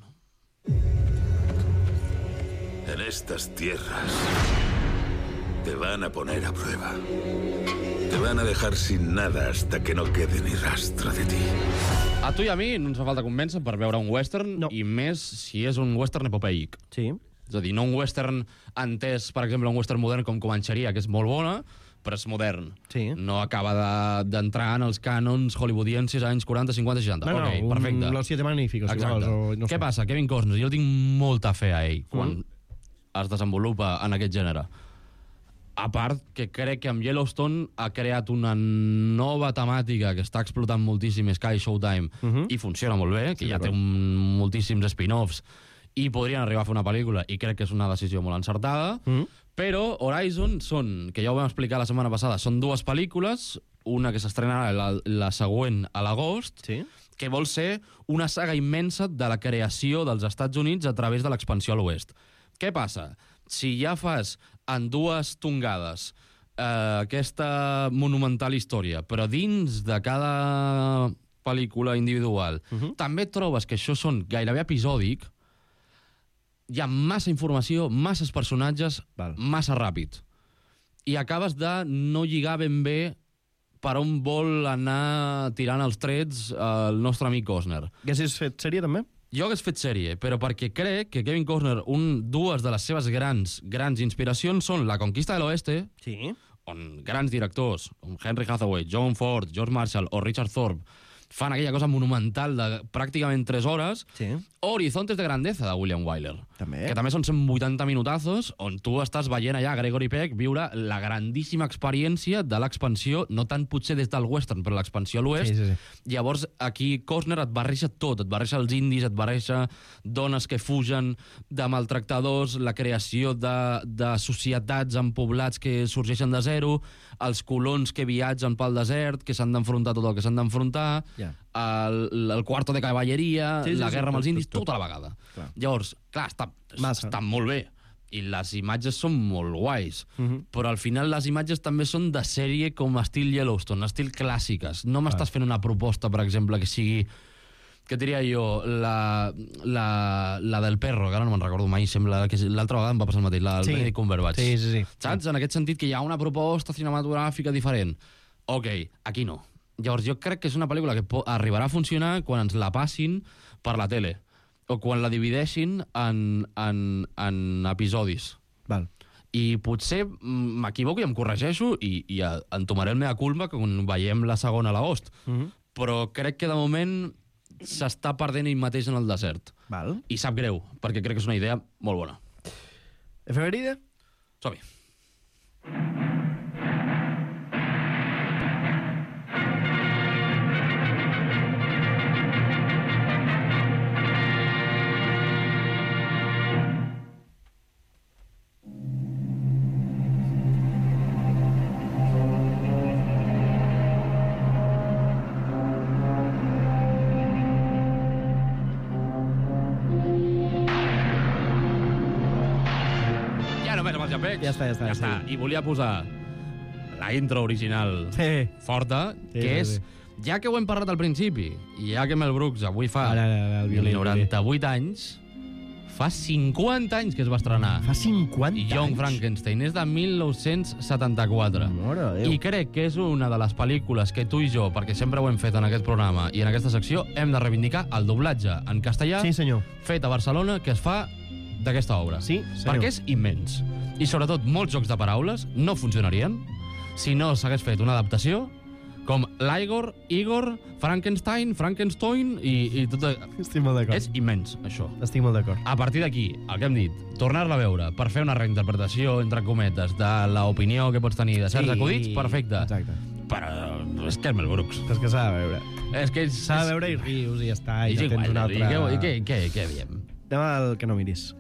En estas tierras te van a poner a prueba. Te van a dejar sin nada hasta que no quede ni rastro de ti. A tu i a mi no ens fa falta convèncer per veure un western, i més si és un western epopeic. Sí. És a dir, no un western entès, per exemple, un western modern com Comancheria, que és molt bona, però és modern. Sí. No acaba d'entrar en els cànons hollywoodiensis anys 40, 50, 60. No, ok, perfecte. Los Siete Magníficos, si Exacte. vols. No Què passa? Kevin Costner, jo tinc molta fe a ell quan es desenvolupa en aquest gènere. A part que crec que amb Yellowstone ha creat una nova temàtica que està explotant moltíssim Sky Showtime i funciona molt bé, que ja té moltíssims spin-offs i podrien arribar a fer una pel·lícula i crec que és una decisió molt encertada, però Horizon són, que ja ho vam explicar la setmana passada, són 2 pel·lícules, una que s'estrenarà la següent a l'agost, que vol ser una saga immensa de la creació dels Estats Units a través de l'expansió a l'oest. Què passa? Si ja fas en 2 tongades aquesta monumental història, però dins de cada pel·lícula individual també trobes que això són gairebé episòdic, hi ha massa informació, masses personatges, massa ràpid. I acabes de no lligar ben bé per on vol anar tirant els trets el nostre amic Costner. Haguessis fet sèrie, també? Jo hagués fet sèrie, però perquè crec que Kevin Costner, dues de les seves grans inspiracions són La conquista de l'oeste, on grans directors, com Henry Hathaway, John Ford, George Marshall o Richard Thorpe, fan aquella cosa monumental de pràcticament 3 hores, o Horizontes de grandeza, de William Wyler, que també són 180 minutazos, on tu estàs veient allà Gregory Peck viure la grandíssima experiència de l'expansió, no tant potser des del western, però l'expansió a l'oest. Llavors, aquí Costner et barreja tot, et barreja els indis, et barreja dones que fugen de maltractadors, la creació de societats en poblats que sorgeixen de zero, els colons que viatgen pel desert, que s'han d'enfrontar tot el que s'han d'enfrontar, el cuarto de cavalleria, la guerra amb els indis, tota la vegada. Llavors, clar, està molt bé, i les imatges són molt guais, però al final les imatges també són de sèrie com estil Yellowstone, estil clàssiques. No m'estàs fent una proposta, per exemple, que sigui, què diria jo, la del perro, que ara no me'n recordo mai, sembla que l'altra vegada em va passar el mateix, la del Benedict Cumberbatch. Saps? En aquest sentit que hi ha una proposta cinematogràfica diferent. Ok, aquí no. Llavors jo crec que és una pel·lícula que arribarà a funcionar quan ens la passin per la tele, o quan la divideixin en episodis. I potser m'equivoco i em corregeixo i entomaré el mea culpa quan veiem la segona a l'agost. Però crec que de moment s'està perdent ell mateix en el desert. I sap greu, perquè crec que és una idea molt bona. Efemèride? Som-hi. Ja està. I volia posar la intro original forta, que és, ja que ho hem parlat al principi, i ja que Mel Brooks avui fa 98 anys, fa 50 anys que es va estrenar. Fa 50 anys? Young Frankenstein, és de 1974. I crec que és una de les pel·lícules que tu i jo, perquè sempre ho hem fet en aquest programa i en aquesta secció, hem de reivindicar el doblatge en castellà fet a Barcelona que es fa d'aquesta obra. Perquè és immens. I sobretot molts jocs de paraules no funcionarien si no s'hagués fet una adaptació com l'Igor, Igor, Frankenstein i tot... Estic molt d'acord. És immens, això. Estic molt d'acord. A partir d'aquí, el que hem dit, tornar-la a veure per fer una reinterpretació, entre cometes, de l'opinió que pots tenir de certs acudits, perfecte. Exacte. Però és que és Mel Brooks. És que s'ha de veure. S'ha de veure i rius i ja està, i ja tens una altra... I què diem? Anem al que no miris.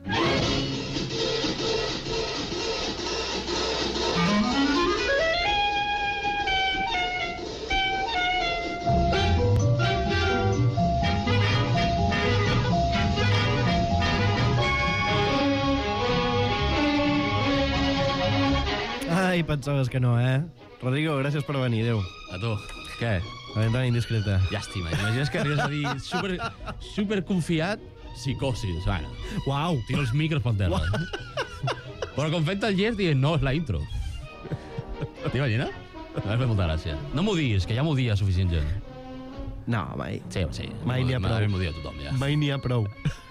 Ai, pensaves que no, Rodrigo, gràcies per venir, adéu. A tu. Què? La ventana indiscreta. Llàstima. Imagines que arribes a dir super confiat, psicosis. Bueno, uau. Tiro els micros pel terra. Però com fent el gest dient, no, és la intro. T'imagines? M'has fet molta gràcia. No m'ho diguis, que ja m'ho dia suficient gent. No, mai. Sí. Mai n'hi ha prou. M'ho dia tothom, ja. Mai n'hi ha prou.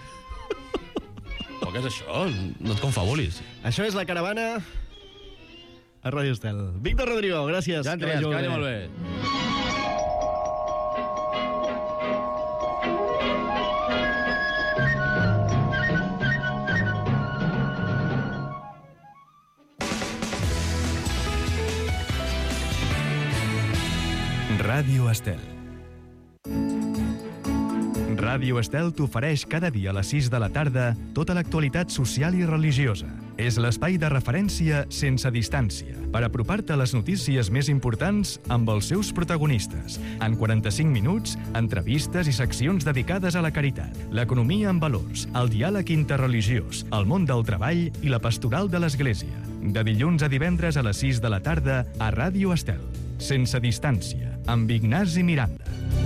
Però què és això? No et confabulis. Això és La Caravana a Ràdio Estel. Víctor Rodrigo, gràcies. Ja entres, que vagi molt bé. Ràdio Estel. Ràdio Estel t'ofereix cada dia a les 6 de la tarda tota l'actualitat social i religiosa. És l'espai de referència sense distància per apropar-te a les notícies més importants amb els seus protagonistes. En 45 minuts, entrevistes i seccions dedicades a la caritat, l'economia amb valors, el diàleg interreligiós, el món del treball i la pastoral de l'Església. De dilluns a divendres a les 6 de la tarda a Ràdio Estel. Sense distància, amb Ignasi Miranda.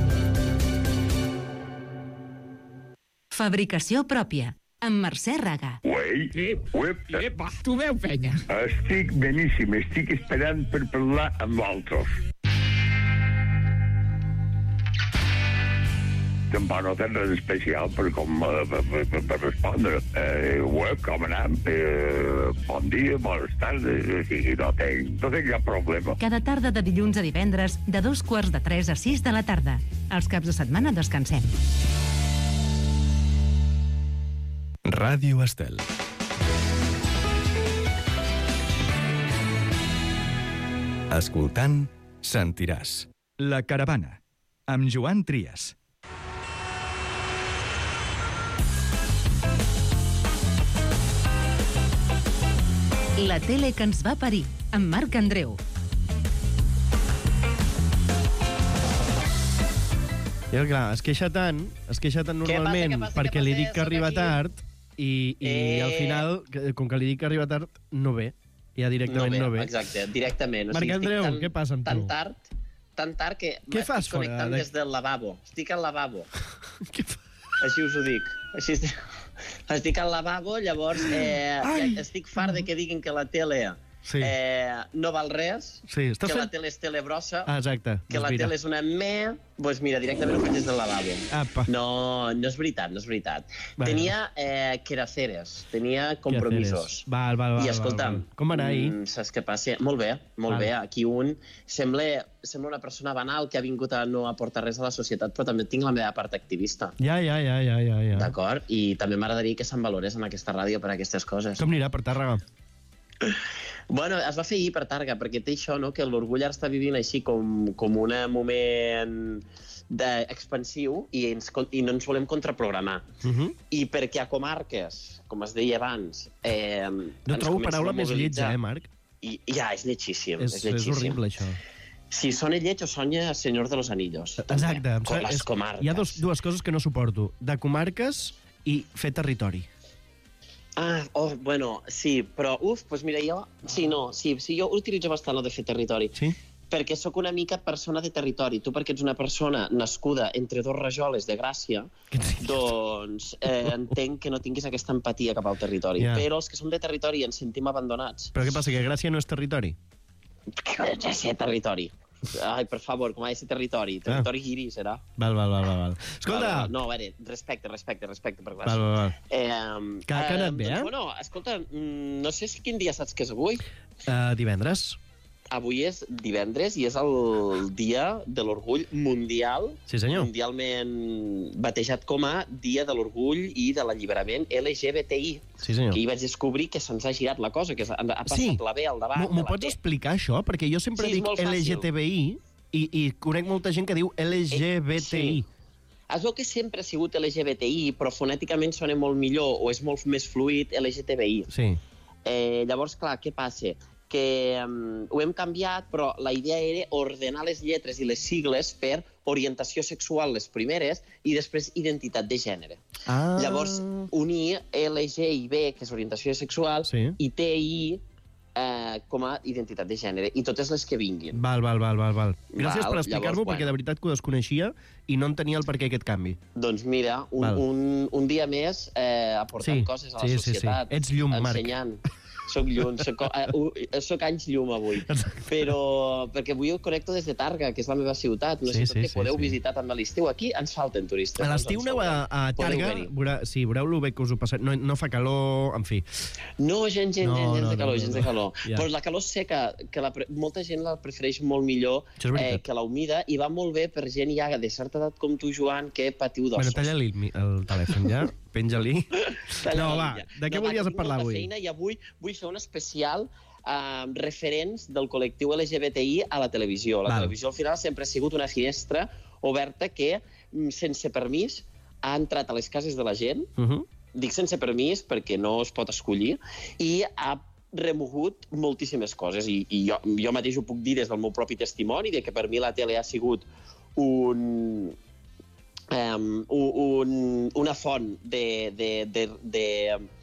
Fabricació pròpia, amb Mercè Raga. Uei, Epa, tu veu, penya. estic beníssim, estic esperant per parlar amb l'altre. Tampoc no tens res especial per respondre. Web, com anem? Bon dia, bones tardes, no tinc cap problema. Cada tarda de dilluns a divendres, de 2:45 a 6 de la tarda. Els caps de setmana descansem. Ràdio Estel. Escoltant, sentiràs. La Caravana, amb Joan Trias. La tele que ens va parir, amb Marc Andreu. I clar, es queixa tant normalment perquè li dic que arriba tard i al final, com que li dic que arriba tard, no ve. Ja directament no ve. Exacte, directament. Marc Andreu, què passa amb tu? Tan tard que què fas estic connectant des del lavabo. Estic al lavabo. Així us ho dic. Estic al lavabo, llavors estic fart de que diguin que la tele no val res, que la tele és telebrossa, que la tele és una doncs mira, directament ho faig des del lavabo. No és veritat, no és veritat. Tenia queraceres, tenia compromisos. I escolta'm, com va anar ahir? Saps què passa? Molt bé. Aquí un sembla una persona banal que ha vingut a no aportar res a la societat, però també tinc la meva part activista. Ja. D'acord? I també m'agradaria que se'n valorés en aquesta ràdio per aquestes coses. Com anirà per Tàrrega? Bueno, es va fer ahir per Tàrrega, perquè té això, no?, que l'Orgull ara està vivint així com un moment expansiu i no ens volem contraprogramar. I perquè a comarques, com es deia abans... No trobo paraula més lletja, Marc? Ja, és lletjíssim. És horrible, això. Si sona lleig o sonia Senyor de los Anillos. Exacte. Com les comarques. Hi ha dues coses que no suporto. De comarques i fer territori. Bueno, sí, però, doncs mira, jo... Sí, jo utilitzo bastant el de fer territori. Sí? Perquè sóc una mica persona de territori. Tu, perquè ets una persona nascuda entre dos rajoles de Gràcia, doncs entenc que no tinguis aquesta empatia cap al territori. Però els que som de territori ens sentim abandonats. Però què passa, que Gràcia no és territori? Que ha de ser territori. Ai, per favor, com ha de ser territori? Territori guiri, serà? Val. Escolta! No, a veure, respecte per Gràcia. Val. Que ha anat bé, Bueno, escolta, no sé si quin dia saps que és avui. Divendres. Avui és divendres i és el dia de l'orgull mundial. Sí, senyor. Mundialment batejat com a Dia de l'Orgull i de l'Alliberament LGBTI. Sí, senyor. Que hi vaig descobrir que se'ns ha girat la cosa, que ha passat la B al davant. M'ho pots explicar, això? Perquè jo sempre dic LGTBI i conec molta gent que diu LGBTI. Es veu que sempre ha sigut LGBTI, però fonèticament sona molt millor o és molt més fluid LGTBI. Sí. Llavors, clar, què passa? Que ho hem canviat, però la idea era ordenar les lletres i les sigles per orientació sexual les primeres i després identitat de gènere. Llavors, unir LG i B, que és orientació sexual, i TI com a identitat de gènere, i totes les que vinguin. Val. Gràcies per explicar-m'ho, perquè de veritat que ho desconeixia i no entenia el perquè aquest canvi. Doncs mira, un dia més aportant coses a la societat. Ets llum, Marc. Ensenyant. Soc llum, soc anys llum avui. Però perquè avui ho connecto des de Tàrrega, que és la meva ciutat. No sé que podeu visitar també a l'estiu. Aquí ens falten turistes. A l'estiu aneu a Tàrrega, veureu lo bé que us ho passeu. No fa calor, en fi. No, gens de calor. Però la calor seca, que molta gent la prefereix molt millor que la humida, i va molt bé per gent ja de certa edat com tu, Joan, que patiu d'ossos. Bueno, talla-li el telèfon ja. Penja-li. No, va, de què volies parlar avui? I avui vull fer un especial referents del col·lectiu LGBTI a la televisió. La televisió al final sempre ha sigut una finestra oberta que, sense permís, ha entrat a les cases de la gent. Dic sense permís perquè no es pot escollir, i ha remogut moltíssimes coses. I jo mateix ho puc dir des del meu propi testimoni, de que per mi la tele ha sigut una font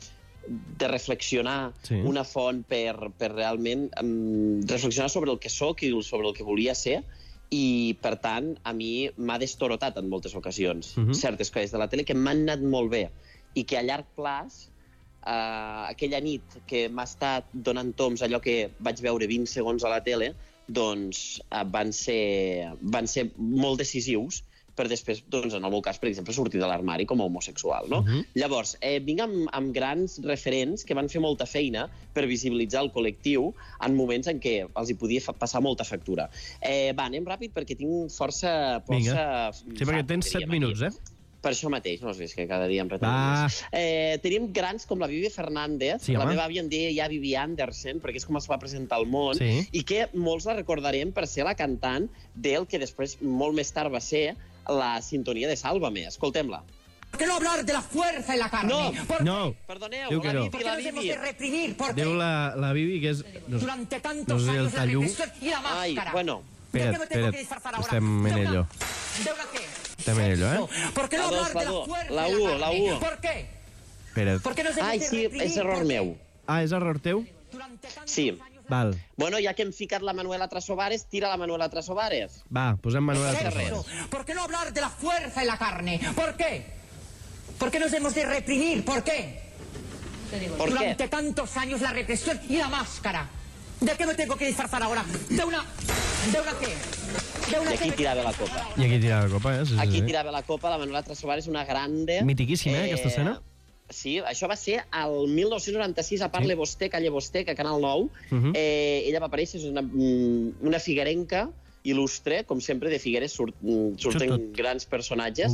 de reflexionar, una font per realment reflexionar sobre el que soc i sobre el que volia ser, i, per tant, a mi m'ha destorotat en moltes ocasions certes coses de la tele que m'han anat molt bé i que a llarg plaç, aquella nit que m'ha estat donant toms allò que vaig veure 20 segons a la tele, doncs van ser molt decisius per després, doncs, en el meu cas, per exemple, sortir de l'armari com a homosexual, no? Llavors, vinc amb grans referents que van fer molta feina per visibilitzar el col·lectiu en moments en què els hi podia passar molta factura. Va, anem ràpid perquè tinc força... Vinga. Sí, perquè tens 7 minuts, Per això mateix, no has vist que cada dia em retenim més. Tenim grans com la Vivi Fernández, la meva àvia em deia ja Vivi Andersen, perquè és com es va presentar al món, i que molts la recordarem per ser la cantant del que després, molt més tard, va ser la sintonia de Sálvame. Escoltem-la. ¿Por qué no hablar de la fuerza y la carne? No. Perdoneu, la Vivi, la Vivi. Diu la Vivi que és... Durante tantos años la represión y la máscara. Bueno. Espera't, estem en ello. Estem en ello, ¿Por qué no hablar de la fuerza y la carne? ¿Por qué? Espera't. Ai, sí, és error meu. Ah, és error teu? Sí. Val. Bueno, ja que hem ficat la Manuela Trasobares, tira la Manuela Trasobares. Va, posem Manuela Trasobares. ¿Por qué no hablar de la fuerza y la carne? ¿Por qué? ¿Por qué nos hemos de reprimir? ¿Por qué? Durante tantos años la represión y la máscara. ¿De qué me tengo que disfrazar ahora? ¿De una qué? I aquí tirava la copa. I aquí tirava la copa, Sí, aquí tirava la copa, la Manuela Trasobares, una grande... Mitiquíssima, aquesta escena? Sí, això va ser el 1996 a Parle Vostè, Calle Vostè, a Canal 9. Ella va aparèixer, és una figuerenca il·lustre, com sempre, de Figueres surten grans personatges.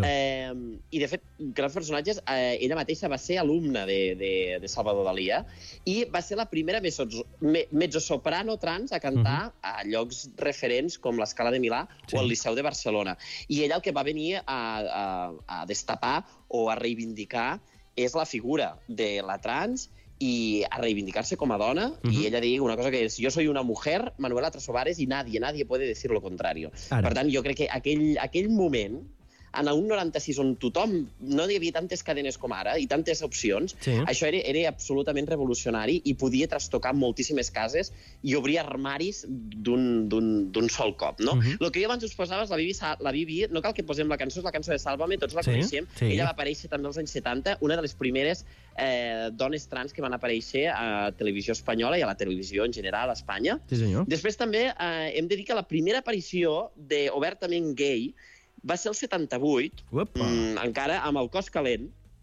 I, de fet, grans personatges, ella mateixa va ser alumna de Salvador Dalí, i va ser la primera mezzosoprano trans a cantar a llocs referents com l'Escala de Milà o el Liceu de Barcelona. I ella el que va venir a destapar o a reivindicar és la figura de la trans i a reivindicar-se com a dona, i ella deia una cosa que és: jo soy una mujer, Manuela Trasobares, y nadie puede decir lo contrario. Per tant, jo crec que aquell moment, en un 96 on tothom, no hi havia tantes cadenes com ara i tantes opcions, això era absolutament revolucionari i podia trastocar moltíssimes cases i obrir armaris d'un sol cop, no? El que jo abans us posava és la Vivi, no cal que posem la cançó, és la cançó de Sálvame, tots la coneixem. Ella va aparèixer també als anys 70, una de les primeres dones trans que van aparèixer a televisió espanyola i a la televisió en general a Espanya. Després també hem de dir que la primera aparició d'obertament gay va ser el 78, encara amb el Cos Calent,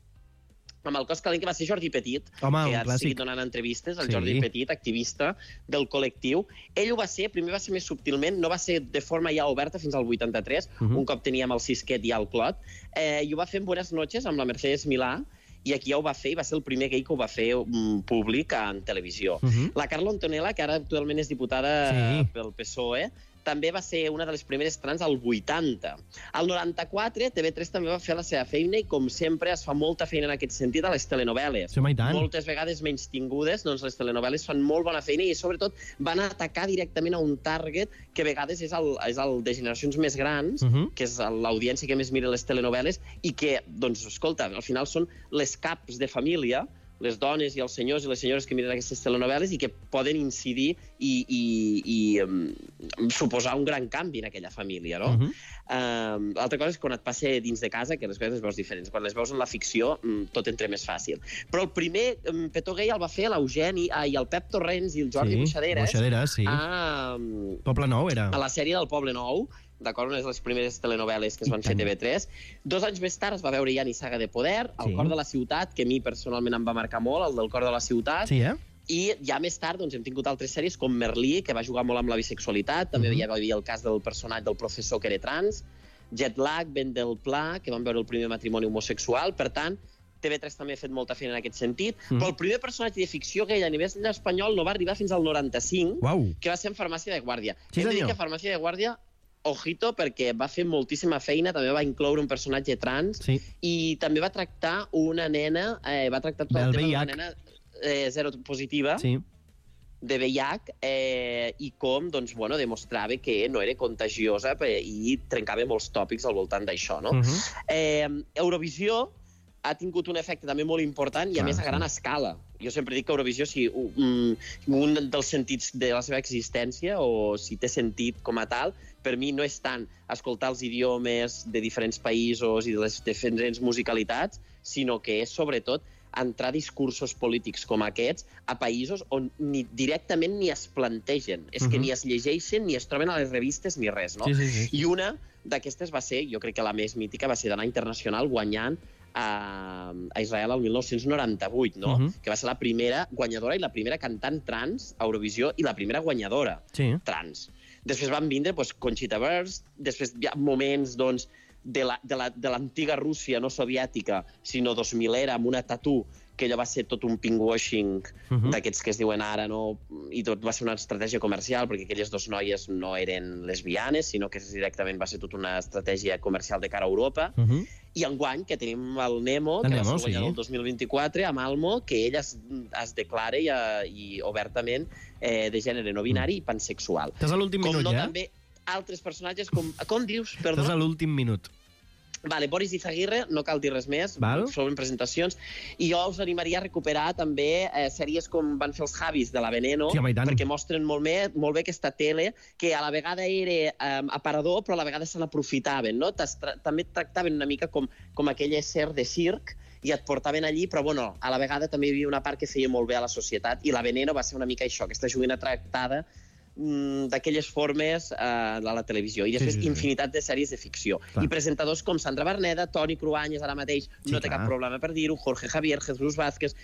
que va ser Jordi Petit, que ha seguit donant entrevistes, el Jordi Petit, activista del col·lectiu. Ell ho va ser, primer va ser més subtilment, no va ser de forma ja oberta fins al 83, un cop teníem el Sisquet i el Clot, i ho va fer en Buenas Noches amb la Mercedes Milà, i aquí ja ho va fer, i va ser el primer gay que ho va fer públic en televisió. La Carla Antonella, que ara actualment és diputada pel PSOE, també va ser una de les primeres trans al 80. Al 94, TV3 també va fer la seva feina i, com sempre, es fa molta feina en aquest sentit a les telenovel·les. Moltes vegades menys tingudes, doncs les telenovel·les fan molt bona feina i, sobretot, van atacar directament a un target que a vegades és el de generacions més grans, que és l'audiència que més mira les telenovel·les i que, doncs, escolta, al final són les caps de família, les dones i els senyors i les senyores que miren aquestes telenovel·les i que poden incidir i suposar un gran canvi en aquella família, no? L'altra cosa és quan et passa dins de casa que les coses les veus diferents. Quan les veus en la ficció tot entra més fàcil. Però el primer petó gay el va fer l'Eugeni i el Pep Torrents i el Jordi Buixaderes. Poble Nou era. A la sèrie del Poble Nou, d'acord, una de les primeres telenovel·les que es van fer a TV3. 2 anys més tard es va veure ja Nissaga de Poder, El cor de la ciutat, que a mi personalment em va marcar molt, el del cor de la ciutat. I ja més tard hem tingut altres sèries com Merlí, que va jugar molt amb la bisexualitat, també hi havia el cas del personatge del professor que era trans, Jet Lag, Vent del Pla, que van veure el primer matrimoni homosexual. Per tant, TV3 també ha fet molta feina en aquest sentit, però el primer personatge de ficció gay a nivell espanyol no va arribar fins al 95, que va ser en Farmàcia de Guàrdia. Hem de dir que Farmàcia de Guàrdia, ojito, perquè va fer moltíssima feina, també va incloure un personatge trans i també va tractar una nena, va tractar tot el tema d'una nena seropositiva de VIH i com demostrava que no era contagiosa i trencava molts tòpics al voltant d'això. Eurovisió ha tingut un efecte també molt important i, a més, a gran escala. Jo sempre dic que Eurovisió, si un dels sentits de la seva existència, o si té sentit com a tal, per mi no és tant escoltar els idiomes de diferents països i de les diferents musicalitats, sinó que és, sobretot, entrar discursos polítics com aquests a països on directament ni es plantegen. És que ni es llegeixen, ni es troben a les revistes, ni res, no? Sí. I una d'aquestes va ser, jo crec que la més mítica, va ser d'anar internacional guanyant a Israel el 1998, no? Que va ser la primera guanyadora i la primera cantant trans a Eurovisió i la primera guanyadora trans. Després van vindre Conchita Wurst, després hi ha moments, doncs, de l'antiga Rússia, no soviètica, sinó 2000era, amb una tatú, que allò va ser tot un pinkwashing d'aquests que es diuen ara, no? I tot va ser una estratègia comercial, perquè aquelles dues noies no eren lesbianes, sinó que directament va ser tota una estratègia comercial de cara a Europa. I enguany, que tenim el Nemo, que va ser guanyador el 2024, a Malmo, que ell es declara i obertament de gènere no binari i pansexual. Estàs a l'últim minut, ja? També altres personatges com... Com dius? Perdó. Estàs a l'últim minut. Vale, Boris Izaguirre, no cal dir res més, són presentacions, i jo us animaria a recuperar també sèries com van fer els Javis de la Veneno, perquè mostren molt bé aquesta tele, que a la vegada era aparador, però a la vegada se n'aprofitaven, no? També tractaven una mica com aquell ésser de circ, i et portaven allí, però bueno, a la vegada també hi havia una part que feia molt bé a la societat, i la Veneno va ser una mica això, aquesta joguina tractada d'aquelles formes a la televisió. I després infinitat de sèries de ficció. I presentadors com Sandra Berneda, Toni Cruanyes, ara mateix, no té cap problema per dir-ho, Jorge Javier, Jesús Vázquez,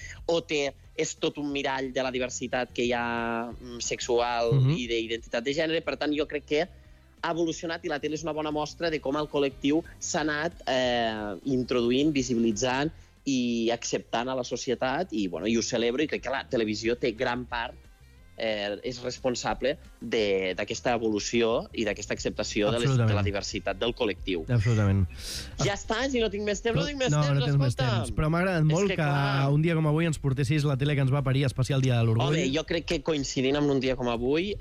és tot un mirall de la diversitat que hi ha sexual i d'identitat de gènere. Per tant, jo crec que ha evolucionat i la tele és una bona mostra de com el col·lectiu s'ha anat introduint, visibilitzant i acceptant a la societat, i ho celebro, i crec que la televisió té gran part és responsable d'aquesta evolució i d'aquesta acceptació de la diversitat del col·lectiu. Absolutament. Ja està, si no tinc més temps, no tens més temps. Però m'ha agradat molt que un dia com avui ens portessis la tele que ens va parir, especial Dia de l'Orgull. Home, jo crec que coincidint amb un dia com avui,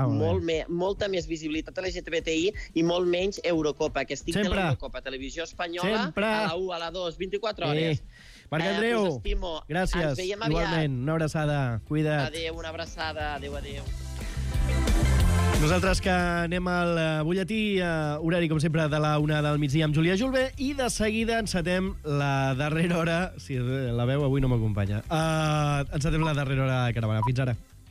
molta més visibilitat LGTBI i molt menys Eurocopa, que estic de l'Eurocopa, Televisió Espanyola, a la 1, a la 2, 24 hores. Marc Andreu, gràcies. Ens veiem aviat. Igualment, una abraçada. Cuida't. Adéu, una abraçada. Adéu, adéu. Nosaltres que anem al butlletí horari, com sempre, de la 1 del migdia amb Júlia Julve, i de seguida encetem la darrera hora... Si la veu avui no m'acompanya. Encetem la darrera hora de Caravana. Fins ara.